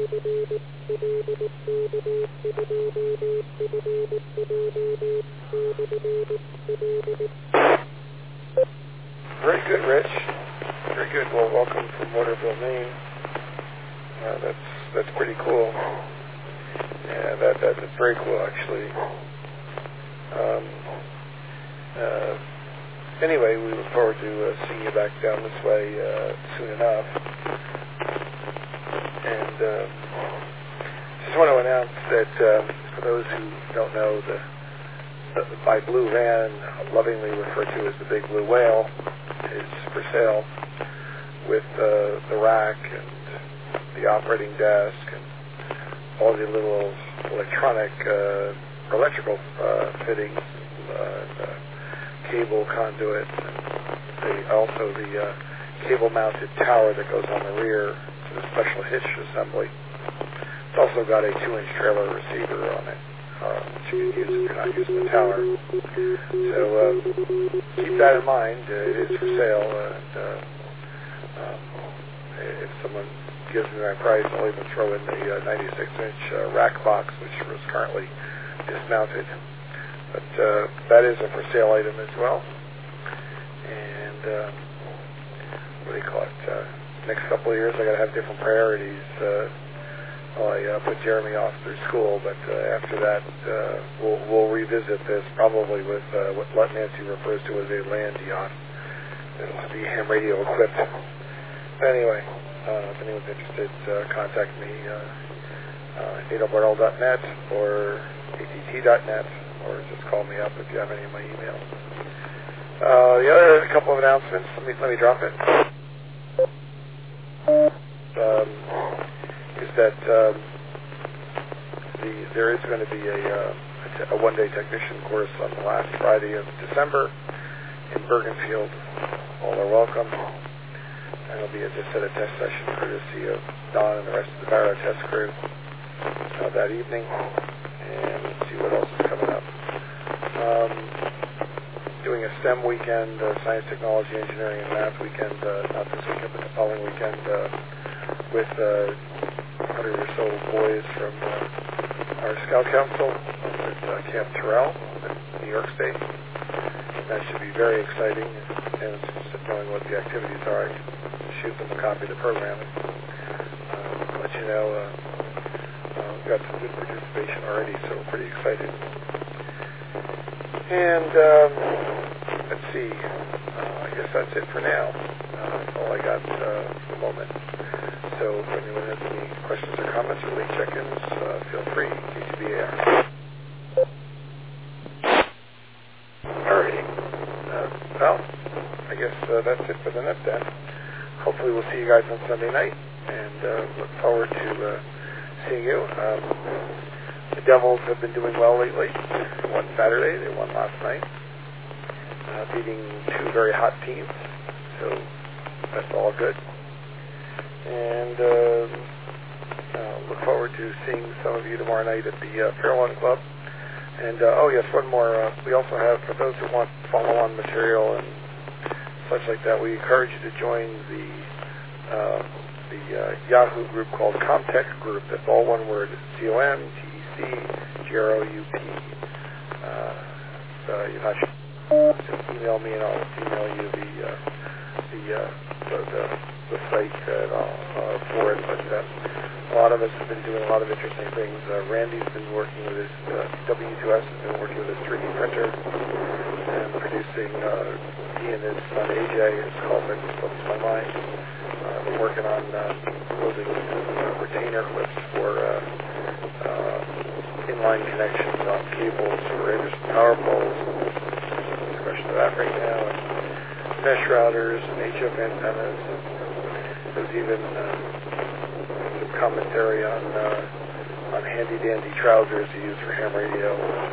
Very good, Rich. Very good. Well, welcome from Waterville, Maine. Uh, that's that's pretty cool. Yeah, that, that that's very cool, actually. Um, uh, anyway, we look forward to uh, seeing you back down this way uh, soon enough. And um, just want to announce that um, for those who don't know, the, the my blue van, lovingly referred to as the Big Blue Whale, is for sale with uh, the rack and the operating desk and all the little electronic, uh, electrical uh, fittings, uh, uh, cable conduit, and the, also the uh, cable-mounted tower that goes on the rear to the special hitch assembly. It's also got a two-inch trailer receiver on it, uh, which you can use if you're not using the tower. So uh, keep that in mind. Uh, it is for sale, and uh, um, if someone gives me my price, I'll even throw in the uh, ninety-six inch uh, rack box, which was currently dismounted. But uh, that is a for sale item as well. And uh, what do you call it? Uh, next couple of years, I got to have different priorities. Uh, well, I uh, put Jeremy off through school, but uh, after that, uh, we'll, we'll revisit this probably with uh, what Nancy refers to as a land yacht. It'll be ham radio equipped. But anyway. Uh, if anyone's interested, uh, contact me, uh, uh, nato barnell dot net or A T T dot net, or just call me up if you have any of my emails. Uh, the other couple of announcements, let me, let me drop it, um, is that um, the, there is going to be a, uh, a, te- a one-day technician course on the last Friday of December in Bergenfield. All are welcome. And it'll be a, just at a test session courtesy of Don and the rest of the Barrow test crew uh, that evening. And let's see what else is coming up. Um, doing a STEM weekend, uh, science, technology, engineering, and math weekend, uh, not this weekend, but the following weekend, uh, with uh, one hundred or so boys from uh, our Scout Council at uh, Camp Terrell in New York State. That should be very exciting, and just knowing what the activities are, I can shoot them a copy of the program and uh, let you know. Uh, uh, we've got some good participation already, so we're pretty excited. And um, let's see, uh, I guess that's it for now. Uh, that's all I got uh, for the moment. So if anyone has any questions or comments or late check-ins, uh, feel free, K T B A R. Alrighty. Uh, well, I guess uh, that's it for the net then. Hopefully we'll see you guys on Sunday night, and uh, look forward to uh, seeing you. Um, the Devils have been doing well lately. They won Saturday. They won last night, uh, beating two very hot teams. So that's all good. And uh, uh, look forward to seeing some of you tomorrow night at the uh, Fairlawn Club. And uh, oh yes, one more. Uh, we also have, for those who want follow-on material and such like that, we encourage you to join the uh, the uh, Yahoo group called Comtech Group. That's all one word: C O M T E C G R O U P. Uh, uh, you're not sure? Just email me and I'll email you the uh, the, uh, the the the site and I'll, uh, for it. But uh, a lot of us have been doing a lot of interesting things. Uh, Randy's been working with his uh, W two S has been working with his three D printer and producing. Uh, He and his son A J, it's called That Slips My Mind. Uh, been working on uh, building uh, retainer clips for uh, uh, inline connections on cables for Anderson power poles. Discussion of that right now. And mesh routers and H F antennas. And there's even uh, some commentary on uh, on handy-dandy trousers to use for ham radio.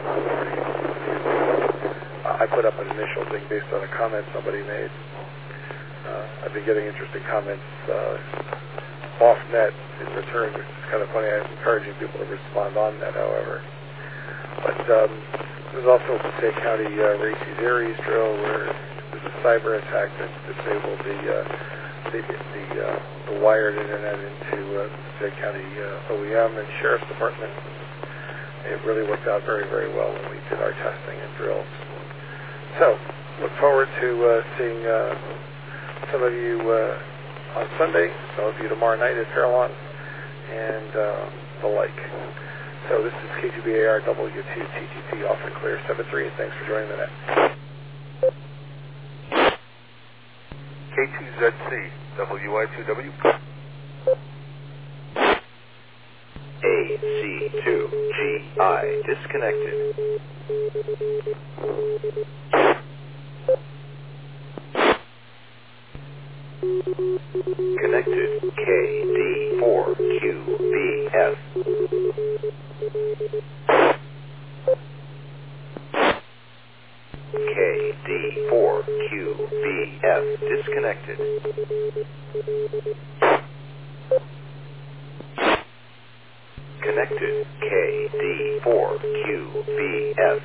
Uh, I put up an initial thing based on a comment somebody made. Uh, I've been getting interesting comments uh, off net in return, which is kind of funny. I'm encouraging people to respond on net, however. But um, there's also Passaic County uh, Racey's Aries drill where there's a cyber attack that disabled the uh, the the, uh, the wired internet into uh, Passaic County uh, O E M and Sheriff's Department. It really worked out very, very well when we did our testing and drills. So, look forward to uh, seeing uh, some of you uh, on Sunday, some of you tomorrow night at Fairlawn, and uh, the like. So this is K two B A R W two T T T off and clear seven three. Thanks for joining the net. K two Z C, W I two W. A C two G I disconnected. Connected K D four Q B F. K D four Q B F disconnected. Connected K D four Q B F.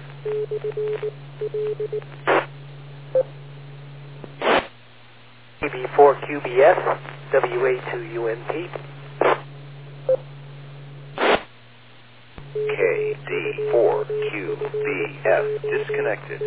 K D four Q B F, W A two U N T. K D four Q B F disconnected.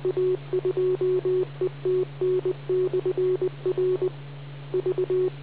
Thank you.